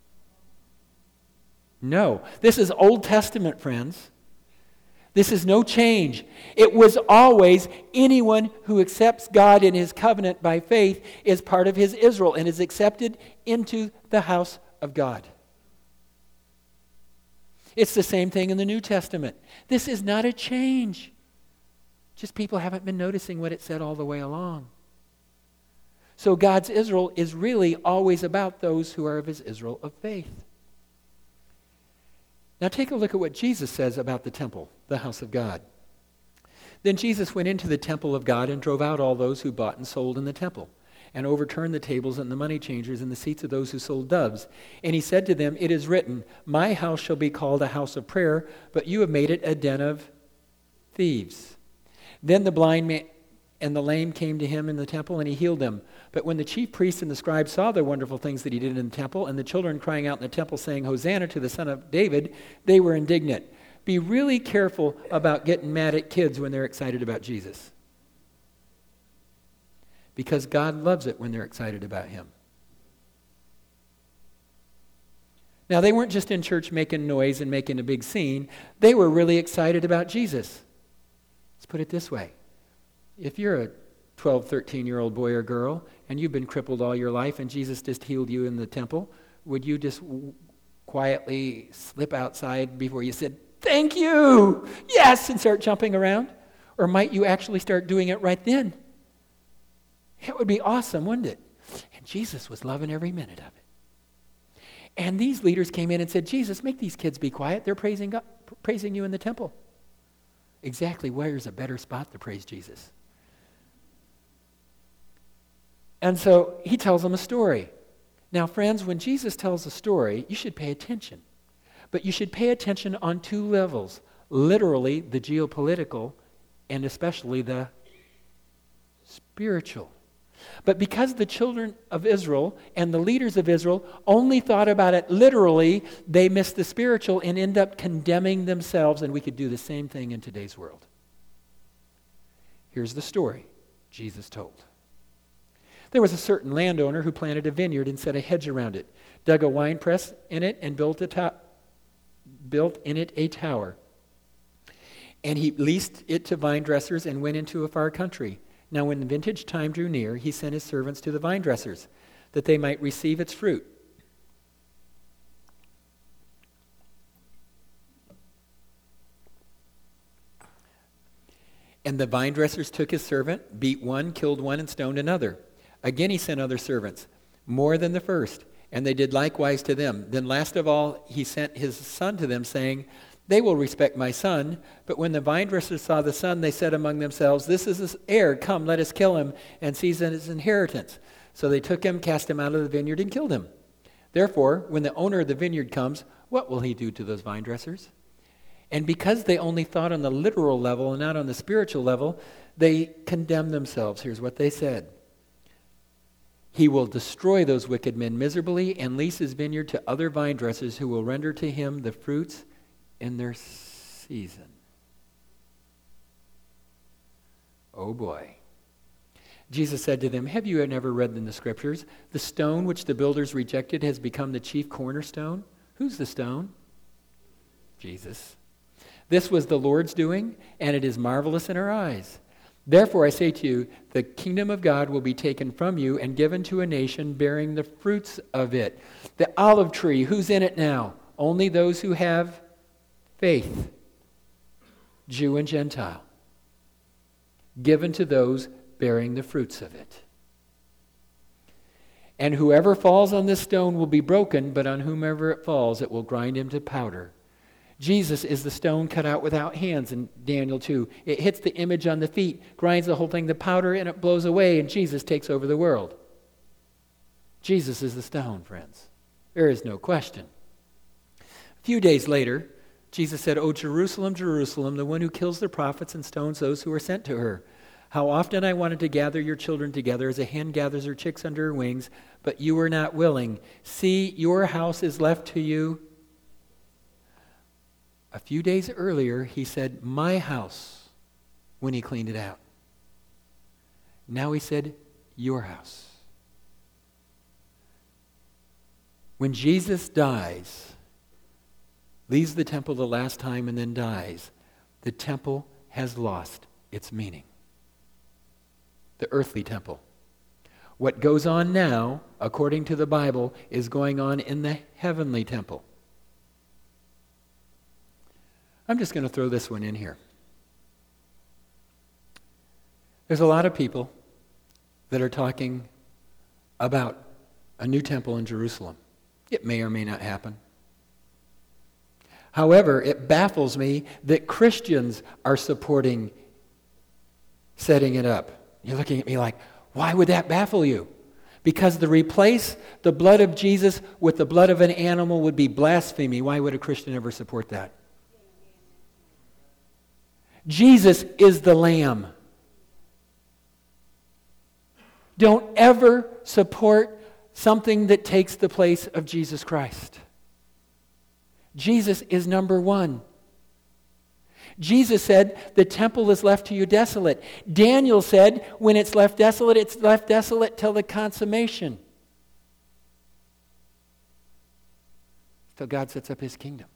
No, this is Old Testament, friends. This is no change. It was always anyone who accepts God in his covenant by faith is part of his Israel and is accepted into the house of God. It's the same thing in the New Testament. This is not a change. Just people haven't been noticing what it said all the way along. So God's Israel is really always about those who are of his Israel of faith. Now take a look at what Jesus says about the temple, the house of God. "Then Jesus went into the temple of God and drove out all those who bought and sold in the temple, and overturned the tables and the money changers and the seats of those who sold doves. And he said to them, 'It is written, my house shall be called a house of prayer, but you have made it a den of thieves.' Then the blind man and the lame came to him in the temple, and he healed them. But when the chief priests and the scribes saw the wonderful things that he did in the temple, and the children crying out in the temple saying, 'Hosanna to the Son of David,' they were indignant." Be really careful about getting mad at kids when they're excited about Jesus. Because God loves it when they're excited about him. Now, they weren't just in church making noise and making a big scene. They were really excited about Jesus. Let's put it this way. If you're a 12, 13-year-old boy or girl, and you've been crippled all your life, and Jesus just healed you in the temple, would you just quietly slip outside before you said, "Thank you, yes," and start jumping around? Or might you actually start doing it right then? It would be awesome, wouldn't it? And Jesus was loving every minute of it. And these leaders came in and said, "Jesus, make these kids be quiet. They're praising God, praising you in the temple." exactly where's a better spot to praise Jesus? And so he tells them a story. Now, friends, when Jesus tells a story, you should pay attention. But you should pay attention on two levels. Literally, the geopolitical, and especially the spiritual. But because the children of Israel and the leaders of Israel only thought about it literally, they missed the spiritual and end up condemning themselves, and we could do the same thing in today's world. Here's the story Jesus told. There was a certain landowner who planted a vineyard and set a hedge around it, dug a wine press in it, and built in it a tower. And he leased it to vine dressers and went into a far country. Now when the vintage time drew near, he sent his servants to the vine dressers, that they might receive its fruit. And the vine dressers took his servant, beat one, killed one, and stoned another. Again he sent other servants, more than the first, and they did likewise to them. Then last of all he sent his son to them, saying, They will respect my son. But when the vine dressers saw the son, they said among themselves, This is his heir. Come, let us kill him and seize his inheritance. So they took him, cast him out of the vineyard, and killed him. Therefore, when the owner of the vineyard comes, what will he do to those vine dressers? And because they only thought on the literal level and not on the spiritual level, they condemned themselves. Here's what they said. He will destroy those wicked men miserably and lease his vineyard to other vine dressers who will render to him the fruits in their season. Oh boy. Jesus said to them, Have you never read in the scriptures, the stone which the builders rejected has become the chief cornerstone? Who's the stone? Jesus. This was the Lord's doing, and it is marvelous in our eyes. Therefore I say to you, the kingdom of God will be taken from you and given to a nation bearing the fruits of it. The olive tree, who's in it now? Only those who have faith, Jew and Gentile, given to those bearing the fruits of it. And whoever falls on this stone will be broken, but on whomever it falls, it will grind him to powder. Jesus is the stone cut out without hands in Daniel 2. It hits the image on the feet, grinds the whole thing to powder, and it blows away, and Jesus takes over the world. Jesus is the stone, friends. There is no question. A few days later, Jesus said, O Jerusalem, Jerusalem, the one who kills the prophets and stones those who are sent to her. How often I wanted to gather your children together as a hen gathers her chicks under her wings, but you were not willing. See, your house is left to you. A few days earlier, he said, my house, when he cleaned it out. Now he said, your house. When Jesus dies, leaves the temple the last time and then dies, the temple has lost its meaning. The earthly temple. What goes on now, according to the Bible, is going on in the heavenly temple. I'm just going to throw this one in here. There's a lot of people that are talking about a new temple in Jerusalem. It may or may not happen. However, it baffles me that Christians are supporting setting it up. You're looking at me like, why would that baffle you? Because to replace the blood of Jesus with the blood of an animal would be blasphemy. Why would a Christian ever support that? Jesus is the Lamb. Don't ever support something that takes the place of Jesus Christ. Jesus is number one. Jesus said, the temple is left to you desolate. Daniel said, when it's left desolate till the consummation. Till God sets up his kingdom.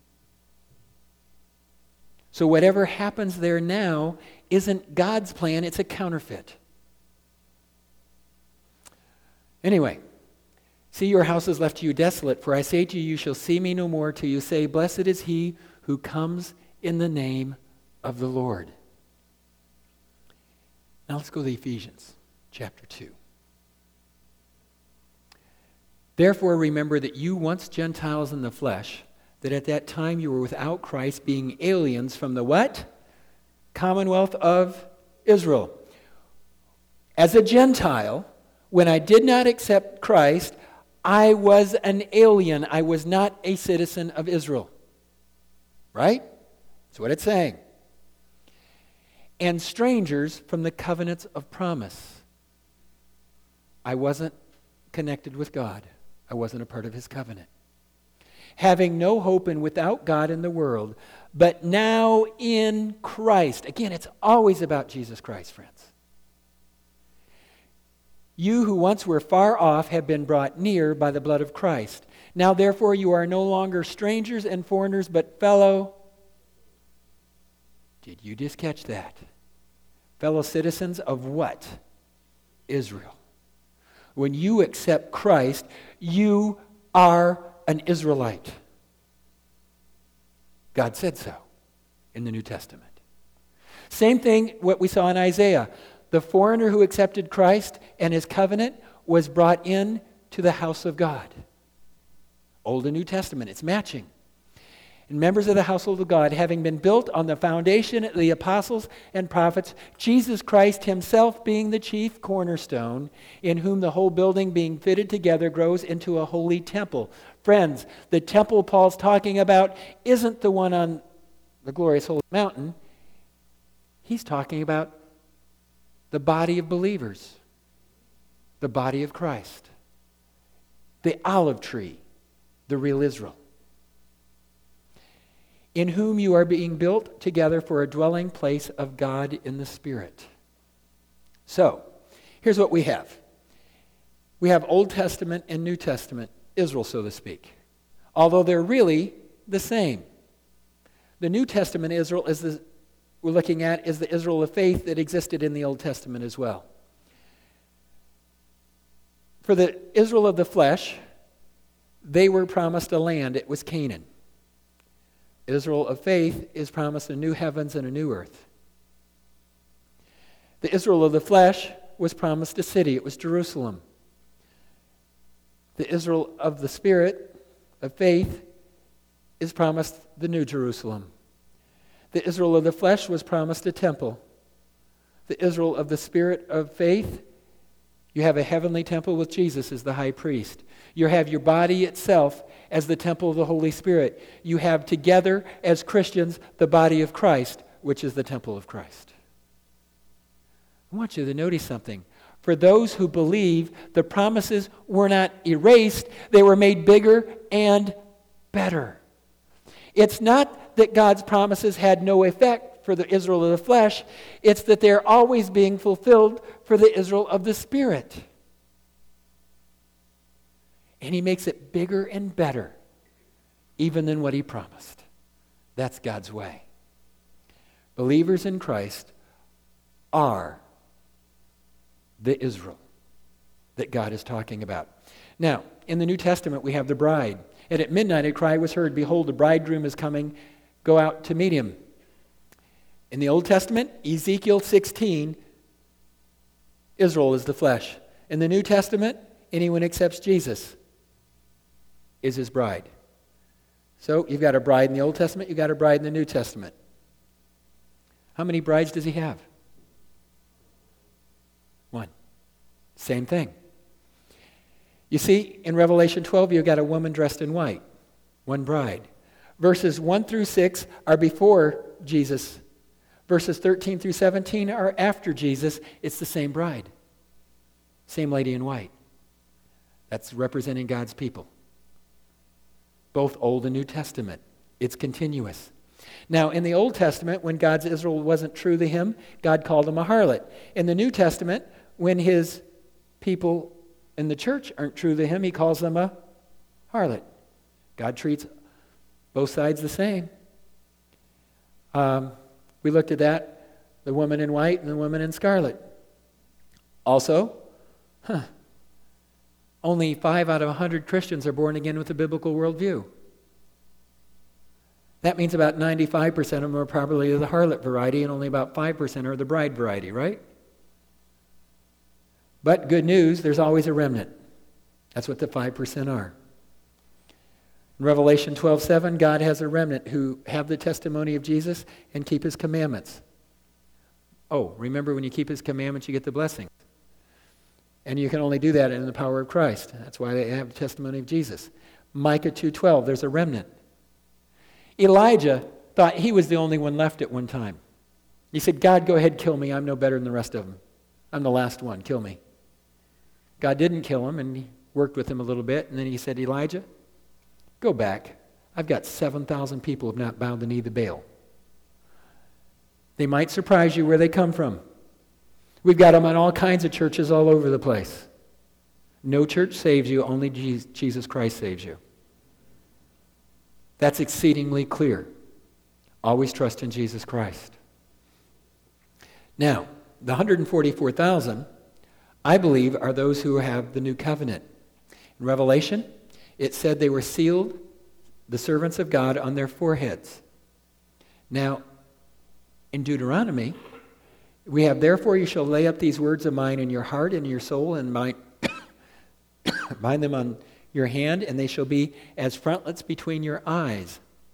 So whatever happens there now isn't God's plan, it's a counterfeit. Anyway, see, your house is left to you desolate, for I say to you, you shall see me no more till you say, blessed is he who comes in the name of the Lord. Now let's go to Ephesians chapter 2. Therefore remember that you once Gentiles in the flesh, that at that time you were without Christ, being aliens from the what? Commonwealth of Israel. As a Gentile, when I did not accept Christ, I was an alien. I was not a citizen of Israel. Right? That's what it's saying. And strangers from the covenants of promise. I wasn't connected with God. I wasn't a part of his covenant. Having no hope and without God in the world, but now in Christ. Again, it's always about Jesus Christ, friends. You who once were far off have been brought near by the blood of Christ. Now therefore you are no longer strangers and foreigners, but fellow. Did you just catch that? Fellow citizens of what? Israel. When you accept Christ, you are an Israelite. God said so in the New Testament. Same thing what we saw in Isaiah. The foreigner who accepted Christ and his covenant was brought in to the house of God. Old and New Testament, it's matching. And members of the household of God, having been built on the foundation of the apostles and prophets, Jesus Christ himself being the chief cornerstone, in whom the whole building being fitted together grows into a holy temple. Friends, the temple Paul's talking about isn't the one on the glorious holy mountain. He's talking about the body of believers, the body of Christ, the olive tree, the real Israel, in whom you are being built together for a dwelling place of God in the Spirit. So, here's what we have. We have Old Testament and New Testament Israel, so to speak, although they're really the same. The New Testament Israel we're looking at is the Israel of faith that existed in the Old Testament as well. For the Israel of the flesh, they were promised a land. It was Canaan. Israel of faith is promised a new heavens and a new earth. The Israel of the flesh was promised a city. It was Jerusalem. The Israel of the Spirit, of faith, is promised the New Jerusalem. The Israel of the flesh was promised a temple. The Israel of the Spirit of faith, you have a heavenly temple with Jesus as the high priest. You have your body itself as the temple of the Holy Spirit. You have together as Christians the body of Christ, which is the temple of Christ. I want you to notice something. For those who believe, the promises were not erased, they were made bigger and better. It's not that God's promises had no effect for the Israel of the flesh, it's that they're always being fulfilled for the Israel of the Spirit. And he makes it bigger and better, even than what he promised. That's God's way. Believers in Christ are the Israel that God is talking about. Now, in the New Testament, we have the bride. And at midnight a cry was heard, "Behold, the bridegroom is coming. Go out to meet him." In the Old Testament, Ezekiel 16, Israel is the flesh. In the New Testament, anyone accepts Jesus is his bride. So you've got a bride in the Old Testament, you've got a bride in the New Testament. How many brides does he have? One. Same thing. You see, in Revelation 12, you've got a woman dressed in white, one bride. Verses 1 through 6 are before Jesus. Verses 13 through 17 are after Jesus. It's the same bride. Same lady in white. That's representing God's people. Both Old and New Testament. It's continuous. Now, in the Old Testament, when God's Israel wasn't true to him, God called him a harlot. In the New Testament, when his people in the church aren't true to him, he calls them a harlot. God treats both sides the same. We looked at that, the woman in white and the woman in scarlet. Also, only 5 out of 100 Christians are born again with a biblical worldview. That means about 95% of them are probably the harlot variety and only about 5% are the bride variety, right? But good news, there's always a remnant. That's what the 5% are. In Revelation 12:7, God has a remnant who have the testimony of Jesus and keep his commandments. Oh, remember when you keep his commandments, you get the blessing. And you can only do that in the power of Christ. That's why they have the testimony of Jesus. Micah 2:12, there's a remnant. Elijah thought he was the only one left at one time. He said, God, go ahead, kill me. I'm no better than the rest of them. I'm the last one. Kill me. God didn't kill him, and he worked with him a little bit. And then he said, Elijah, go back. I've got 7,000 people who have not bowed the knee to Baal. They might surprise you where they come from. We've got them in all kinds of churches all over the place. No church saves you, only Jesus Christ saves you. That's exceedingly clear. Always trust in Jesus Christ. Now, the 144,000, I believe, are those who have the new covenant. In Revelation, it said they were sealed, the servants of God, on their foreheads. Now, in Deuteronomy, we have, therefore you shall lay up these words of mine in your heart and in your soul, and bind them on your hand, and they shall be as frontlets between your eyes.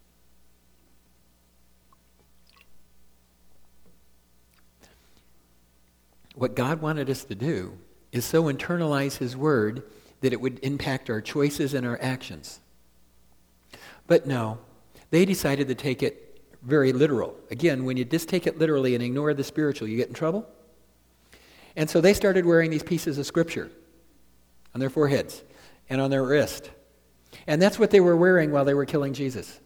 What God wanted us to do is so internalize his word that it would impact our choices and our actions. But no, they decided to take it very literal. Again, when you just take it literally and ignore the spiritual, you get in trouble. And so they started wearing these pieces of scripture on their foreheads and on their wrist. And that's what they were wearing while they were killing Jesus.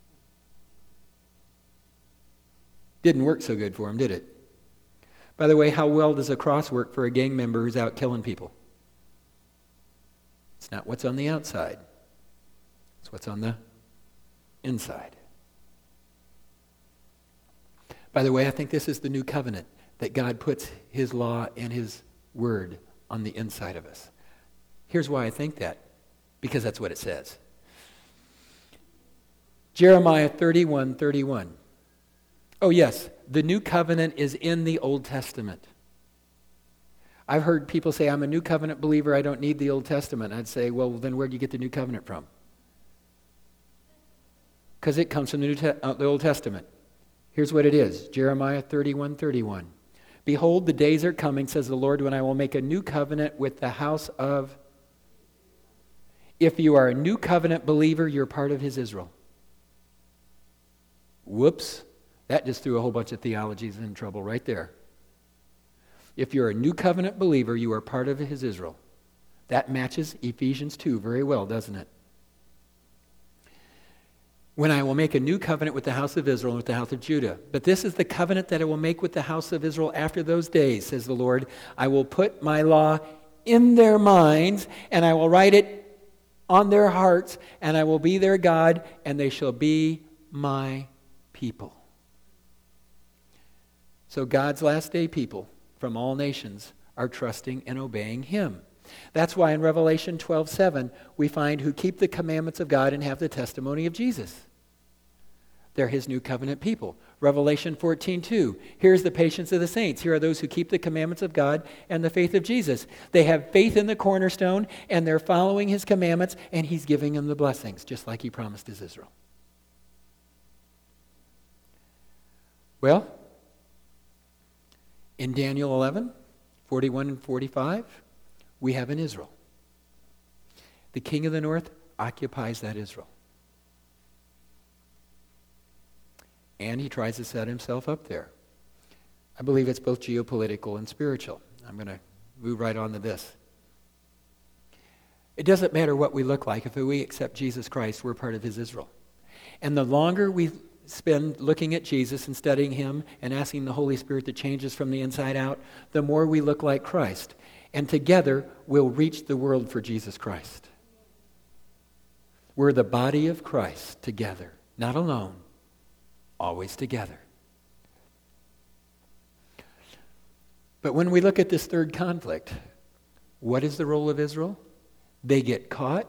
Didn't work so good for them, did it? By the way, how well does a cross work for a gang member who's out killing people? It's not what's on the outside. It's what's on the inside. By the way, I think this is the new covenant, that God puts his law and his word on the inside of us. Here's why I think that. Because that's what it says. Jeremiah 31:31. Oh yes, the new covenant is in the Old Testament. I've heard people say, I'm a new covenant believer, I don't need the Old Testament. I'd say, well, then where do you get the new covenant from? Because it comes from the Old Testament. Here's what it is, Jeremiah 31:31. Behold, the days are coming, says the Lord, when I will make a new covenant with the house of... If you are a new covenant believer, you're part of his Israel. Whoops. That just threw a whole bunch of theologies in trouble right there. If you're a new covenant believer, you are part of his Israel. That matches Ephesians 2 very well, doesn't it? When I will make a new covenant with the house of Israel and with the house of Judah. But this is the covenant that I will make with the house of Israel after those days, says the Lord. I will put my law in their minds, and I will write it on their hearts, and I will be their God, and they shall be my people. So God's last day people from all nations are trusting and obeying him. That's why in Revelation 12:7 we find who keep the commandments of God and have the testimony of Jesus. They're his new covenant people. Revelation 14:2, here's the patience of the saints. Here are those who keep the commandments of God and the faith of Jesus. They have faith in the cornerstone, and they're following his commandments, and he's giving them the blessings, just like he promised his Israel. Well, in Daniel 11:41 and 45, we have an Israel. The king of the north occupies that Israel. And he tries to set himself up there. I believe it's both geopolitical and spiritual. I'm going to move right on to this. It doesn't matter what we look like. If we accept Jesus Christ, we're part of his Israel. And the longer we spend looking at Jesus and studying him and asking the Holy Spirit to change us from the inside out, the more we look like Christ. And together, we'll reach the world for Jesus Christ. We're the body of Christ together, not alone, always together. But when we look at this third conflict, what is the role of Israel? They get caught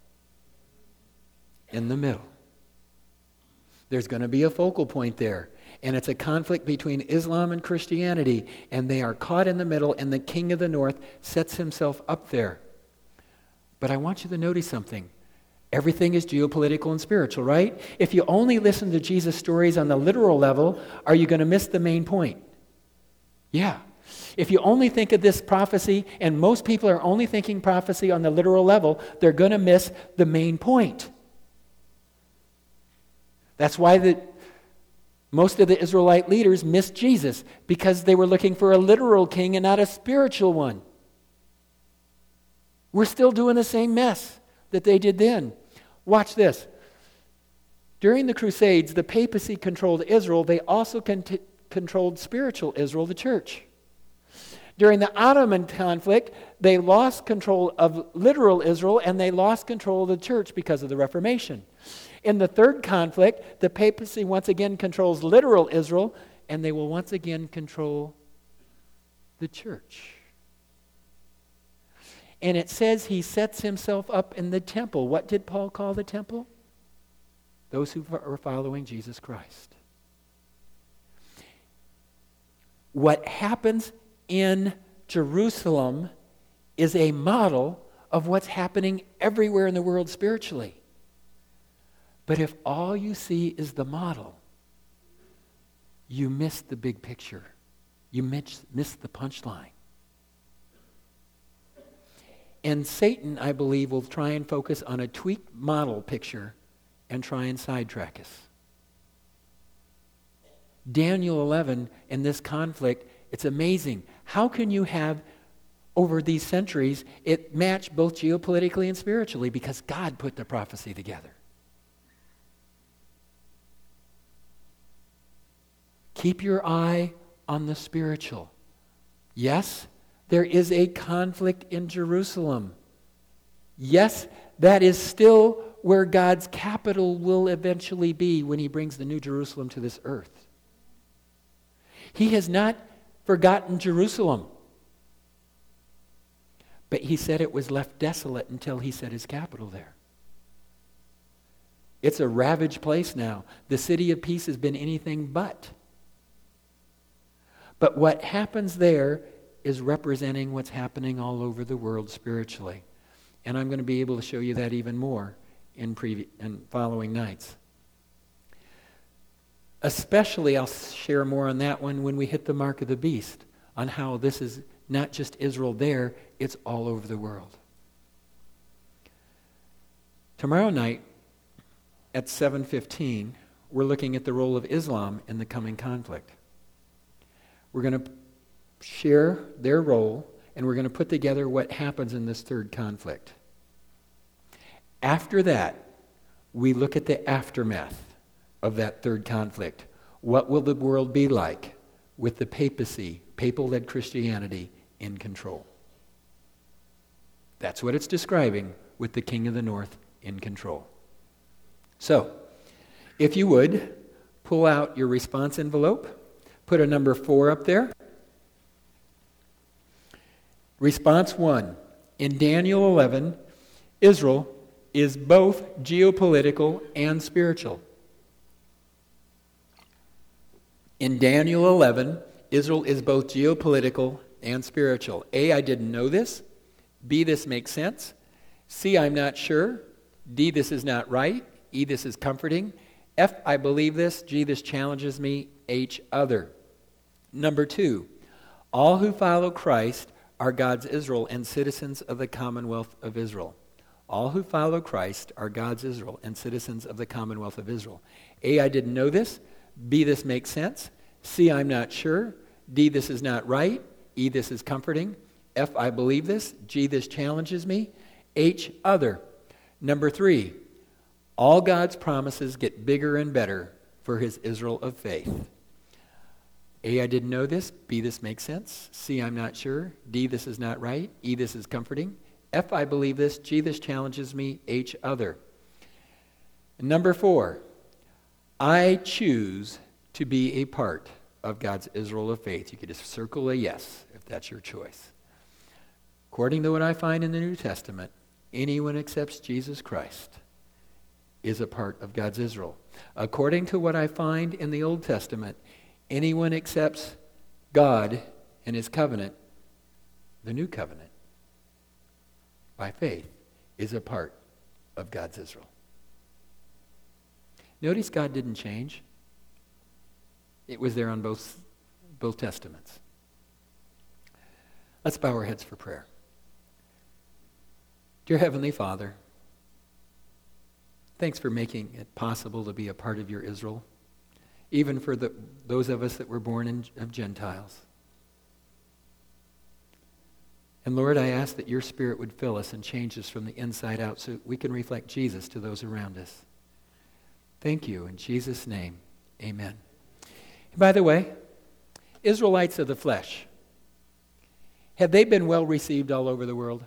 in the middle. There's going to be a focal point there. And it's a conflict between Islam and Christianity. And they are caught in the middle, and the king of the north sets himself up there. But I want you to notice something. Everything is geopolitical and spiritual, right? If you only listen to Jesus' stories on the literal level, are you going to miss the main point? Yeah. If you only think of this prophecy, and most people are only thinking prophecy on the literal level, they're going to miss the main point. That's why most of the Israelite leaders missed Jesus, because they were looking for a literal king and not a spiritual one. We're still doing the same mess that they did then. Watch this. During the Crusades, the papacy controlled Israel. They also controlled spiritual Israel, the church. During the Ottoman conflict, they lost control of literal Israel, and they lost control of the church because of the Reformation. In the third conflict, the papacy once again controls literal Israel, and they will once again control the church. And it says he sets himself up in the temple. What did Paul call the temple? Those who are following Jesus Christ. What happens in Jerusalem is a model of what's happening everywhere in the world spiritually. But if all you see is the model, you miss the big picture. You miss the punchline. And Satan, I believe, will try and focus on a tweaked model picture and try and sidetrack us. Daniel 11, in this conflict, it's amazing. How can you have, over these centuries, it match both geopolitically and spiritually? Because God put the prophecy together. Keep your eye on the spiritual. Yes, there is a conflict in Jerusalem. Yes, that is still where God's capital will eventually be when he brings the new Jerusalem to this earth. He has not forgotten Jerusalem. But he said it was left desolate until he set his capital there. It's a ravaged place now. The city of peace has been anything but. But what happens there is representing what's happening all over the world spiritually. And I'm going to be able to show you that even more in following nights. Especially, I'll share more on that one when we hit the mark of the beast, on how this is not just Israel there, it's all over the world. Tomorrow night at 7:15, we're looking at the role of Islam in the coming conflict. We're going to share their role, and we're going to put together what happens in this third conflict. After that, we look at the aftermath of that third conflict. What will the world be like with the papacy, papal-led Christianity, in control? That's what it's describing with the King of the North in control. So, if you would, pull out your response envelope, put a number 4 up there. Response 1. In Daniel 11, Israel is both geopolitical and spiritual. In Daniel 11, Israel is both geopolitical and spiritual. A, I didn't know this. B, this makes sense. C, I'm not sure. D, this is not right. E, this is comforting. F, I believe this. G, this challenges me. H, other. Number 2, all who follow Christ are God's Israel and citizens of the Commonwealth of Israel. All who follow Christ are God's Israel and citizens of the Commonwealth of Israel. A, I didn't know this. B, this makes sense. C, I'm not sure. D, this is not right. E, this is comforting. F, I believe this. G, this challenges me. H, other. Number 3, all God's promises get bigger and better for his Israel of faith. A, I didn't know this. B, this makes sense. C, I'm not sure. D, this is not right. E, this is comforting. F, I believe this. G, this challenges me. H, other. Number 4, I choose to be a part of God's Israel of faith. You could just circle a yes if that's your choice. According to what I find in the New Testament, anyone accepts Jesus Christ is a part of God's Israel. According to what I find in the Old Testament, anyone accepts God and his covenant, the new covenant, by faith, is a part of God's Israel. Notice God didn't change. It was there on both testaments. Let's bow our heads for prayer. Dear Heavenly Father, thanks for making it possible to be a part of your Israel, even for those of us that were born of Gentiles. And Lord, I ask that your Spirit would fill us and change us from the inside out so we can reflect Jesus to those around us. Thank you. In Jesus' name, amen. And by the way, Israelites of the flesh, have they been well received all over the world?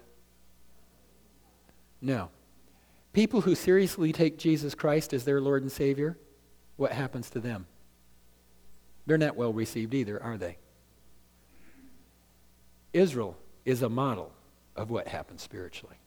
No. People who seriously take Jesus Christ as their Lord and Savior, what happens to them? They're not well received either, are they? Israel is a model of what happens spiritually.